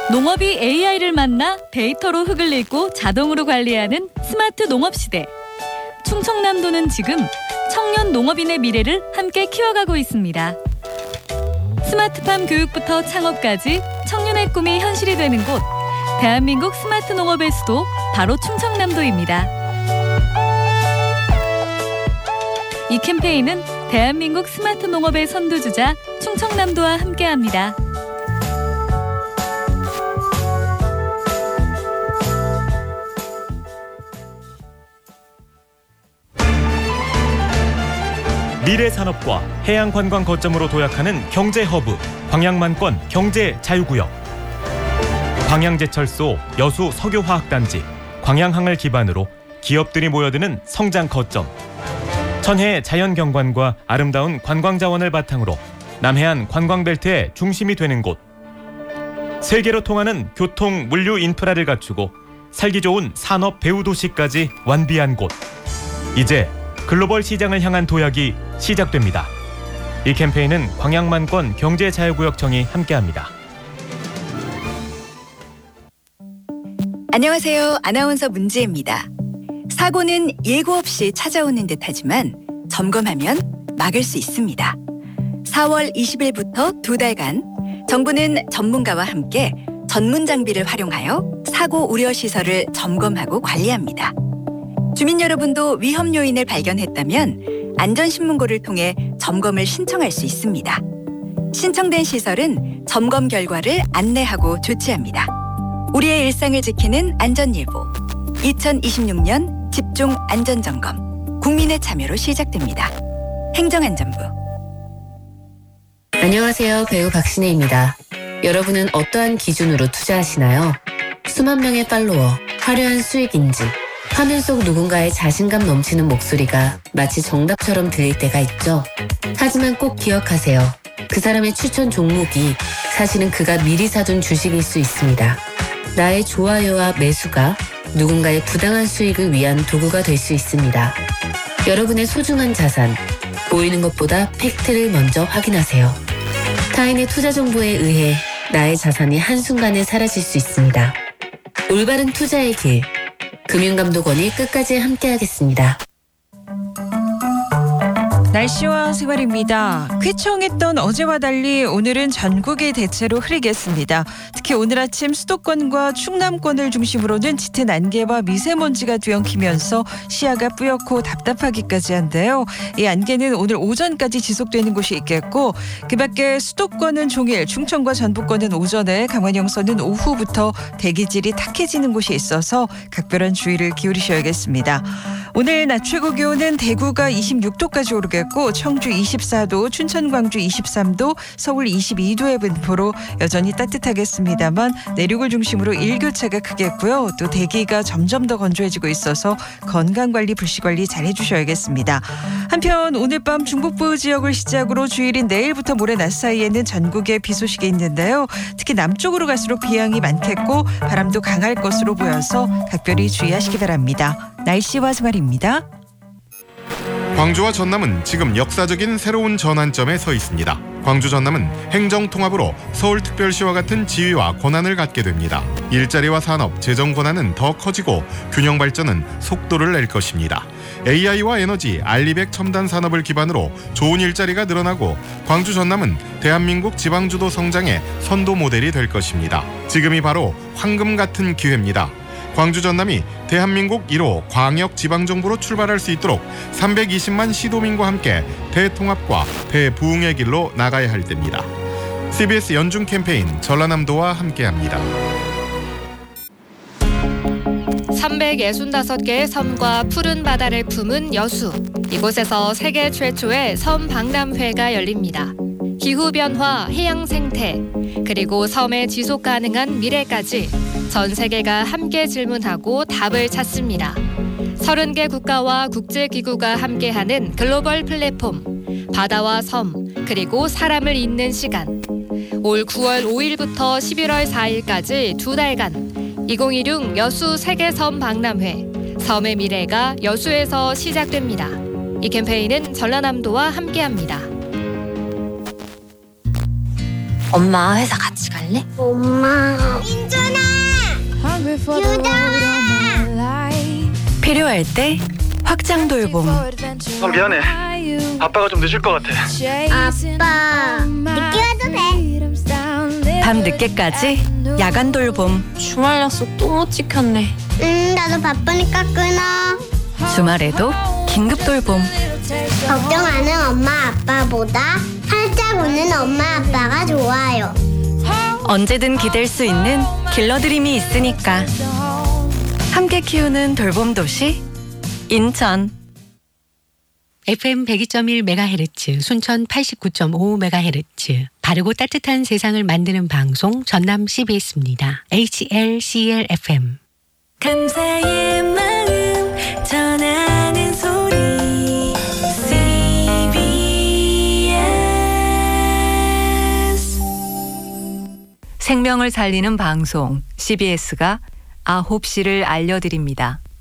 농업이 AI를 만나 데이터로 흙을 읽고 자동으로 관리하는 스마트 농업 시대. 충청남도는 지금 청년 농업인의 미래를 함께 키워가고 있습니다. 스마트팜 교육부터 창업까지 청년의 꿈이 현실이 되는 곳. 대한민국 스마트 농업의 수도 바로 충청남도입니다. 이 캠페인은 대한민국 스마트 농업의 선두주자 충청남도와 함께합니다. 미래 산업과 해양 관광 거점으로 도약하는 경제 허브 광양만권 경제 자유구역. 광양제철소 여수 석유화학단지 광양항을 기반으로 기업들이 모여드는 성장 거점. 천혜의 자연경관과 아름다운 관광자원을 바탕으로 남해안 관광벨트의 중심이 되는 곳. 세계로 통하는 교통, 물류 인프라를 갖추고 살기 좋은 산업 배후도시까지 완비한 곳. 이제 글로벌 시장을 향한 도약이 시작됩니다. 이 캠페인은 광양만권 경제자유구역청이 함께합니다. 안녕하세요. 아나운서 문지혜입니다. 사고는 예고 없이 찾아오는 듯하지만 점검하면 막을 수 있습니다. 4월 20일부터 2달간 정부는 전문가와 함께 전문 장비를 활용하여 사고 우려 시설을 점검하고 관리합니다. 주민 여러분도 위험 요인을 발견했다면 안전신문고를 통해 점검을 신청할 수 있습니다. 신청된 시설은 점검 결과를 안내하고 조치합니다. 우리의 일상을 지키는 안전일보 2026년 집중 안전점검 국민의 참여로 시작됩니다. 행정안전부. 안녕하세요. 배우 박신혜입니다. 여러분은 어떠한 기준으로 투자하시나요? 수만 명의 팔로워, 화려한 수익 인증, 화면 속 누군가의 자신감 넘치는 목소리가 마치 정답처럼 들릴 때가 있죠. 하지만 꼭 기억하세요. 그 사람의 추천 종목이 사실은 그가 미리 사둔 주식일 수 있습니다. 나의 좋아요와 매수가 누군가의 부당한 수익을 위한 도구가 될 수 있습니다. 여러분의 소중한 자산, 보이는 것보다 팩트를 먼저 확인하세요. 타인의 투자 정보에 의해 나의 자산이 한순간에 사라질 수 있습니다. 올바른 투자의 길, 금융감독원이 끝까지 함께하겠습니다. 날씨와 생활입니다. 쾌청했던 어제와 달리 오늘은 전국이 대체로 흐리겠습니다. 특히 오늘 아침 수도권과 충남권을 중심으로는 짙은 안개와 미세먼지가 뒤엉키면서 시야가 뿌옇고 답답하기까지 한데요. 이 안개는 오늘 오전까지 지속되는 곳이 있겠고 그 밖에 수도권은 종일, 충청과 전북권은 오전에, 강원 영서는 오후부터 대기질이 탁해지는 곳이 있어서 각별한 주의를 기울이셔야겠습니다. 오늘 낮 최고 기온은 대구가 26도까지 오르겠고 청주 24도, 춘천, 광주 23도, 서울 22도의 분포로 여전히 따뜻하겠습니다만 내륙을 중심으로 일교차가 크겠고요. 또 대기가 점점 더 건조해지고 있어서 건강관리, 불씨관리 잘 해주셔야겠습니다. 한편 오늘 밤 중북부 지역을 시작으로 주일인 내일부터 모레 낮 사이에는 전국에 비 소식이 있는데요. 특히 남쪽으로 갈수록 비양이 많겠고 바람도 강할 것으로 보여서 각별히 주의하시기 바랍니다. 날씨와 생활입니다. 광주와 전남은 지금 역사적인 새로운 전환점에 서 있습니다. 광주 전남은 행정통합으로 서울특별시와 같은 지위와 권한을 갖게 됩니다. 일자리와 산업, 재정 권한은 더 커지고 균형 발전은 속도를 낼 것입니다. AI와 에너지, 알리백 첨단 산업을 기반으로 좋은 일자리가 늘어나고 광주 전남은 대한민국 지방주도 성장의 선도 모델이 될 것입니다. 지금이 바로 황금 같은 기회입니다. 광주 전남이 대한민국 1호 광역지방정부로 출발할 수 있도록 320만 시도민과 함께 대통합과 대부흥의 길로 나가야 할 때입니다. CBS 연중 캠페인 전라남도와 함께합니다. 365개의 섬과 푸른 바다를 품은 여수. 이곳에서 세계 최초의 섬 박람회가 열립니다. 기후변화, 해양 생태, 그리고 섬의 지속 가능한 미래까지 전 세계가 함께 질문하고 답을 찾습니다. 30개 국가와 국제기구가 함께하는 글로벌 플랫폼, 바다와 섬, 그리고 사람을 잇는 시간. 올 9월 5일부터 11월 4일까지 2달간 2016 여수 세계섬 박람회, 섬의 미래가 여수에서 시작됩니다. 이 캠페인은 전라남도와 함께합니다. 엄마 회사 같이 갈래? 엄마. 민준아. 유정아. 필요할 때 확장 돌봄. 미안해. 아빠가 좀 늦을 것 같아. 아빠. 늦게 와도 돼. 밤 늦게까지 야간 돌봄. 주말 약속 또 못 지켰네. 나도 바쁘니까 끊어. 주말에도 긴급 돌봄. 걱정하는 엄마 아빠보다 활짝 웃는 엄마 아빠가 좋아요. 언제든 기댈 수 있는 길러드림이 있으니까. 함께 키우는 돌봄 도시 인천. FM 102.1MHz, 순천 89.5MHz. 바르고 따뜻한 세상을 만드는 방송 전남 CBS입니다. HLCL FM. 감사의 마음 전하는 소리 CBS. 생명을 살리는 방송 CBS가 9시를 알려드립니다.